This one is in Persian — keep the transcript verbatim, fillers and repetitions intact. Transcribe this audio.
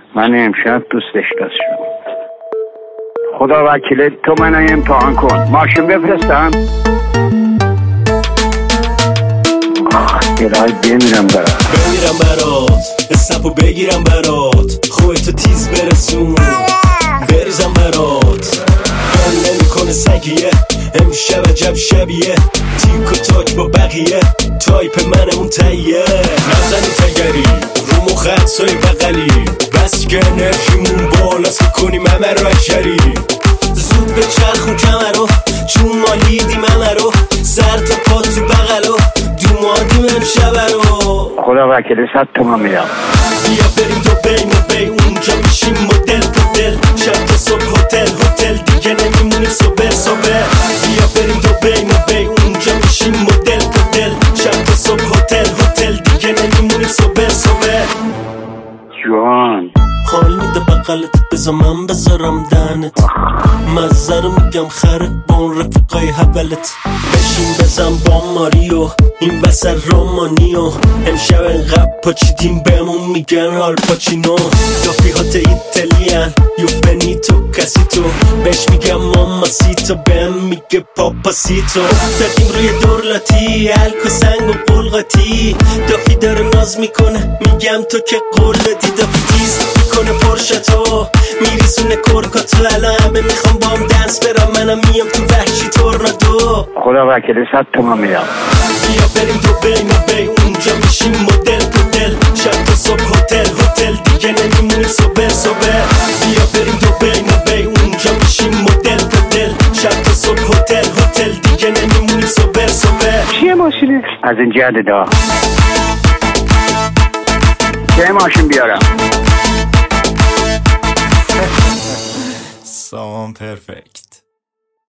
من امشب دوستش داشتم. خدا وکیل تو منو امتحان کن. ماشین بفرستم. الهی بمیرم برات بمیرم برات اسنپو بگیرم برات خودتو تیز برسون بریزم برات حال نمیکنه سگیه امشب عجب شبیه تیک و تاک با بقیه تایپ من اون تاییه نزنی تگری رو مخدسای بغلی بس که انرژیمون بالاست کنیم همه رو اشری زود به چرخون کمرو چون مالیدی ممه رو سر تا پا تو بغلو دو مادیم امشب رو خدا وکیل صد تومن میدم. بیا بریم دو بین و بی اونجا میشیم مدل پدل شب تا صبح هتل هتل دیگه نمیمونیم صبح صبح بیا بریم دو بین و بی اونجا میشیم مدل پدل شب تا صبح هتل هتل دیگه نمیمونیم صبح صبح جوان حال میده بقلت بذار من بذارم دهنت مزه رو میگم خرک با اون رفیقای حولت بشین بزن با ماریو این وسط رومانیو امشب انقدر پاچیدیم بهمون میگن حال پاچینو دافیهات ایتالیان یو بنیتو کسی تو بهش میگم ماماسیتو بهم میگه پاپاسیتو افتادیم روی دورلاتی الکو سنگ و قلقاتی دافی داره ناز میکنه میگم تو که قول دادی دافی تیز میکنه پرشتو میریزونه کرکاتو الان همه میخوام با هم دنس برم منم میام تو وحشی تورنادو خدا وکیل صد تومن میدم. بیا بریم دو بین و بی اونجا میشیم مدل پدل شب تا صبح هتل هتل دیگه نمیمونیم صبح صبح بیا بریم دو بین و بی اونجا میشیم مدل پدل شب تا صبح هتل هتل دیگه نمیمونیم صبح صبح چیه ماشینه؟ از این جهت دا چه ماشین بیارم؟ سامان پرفکت.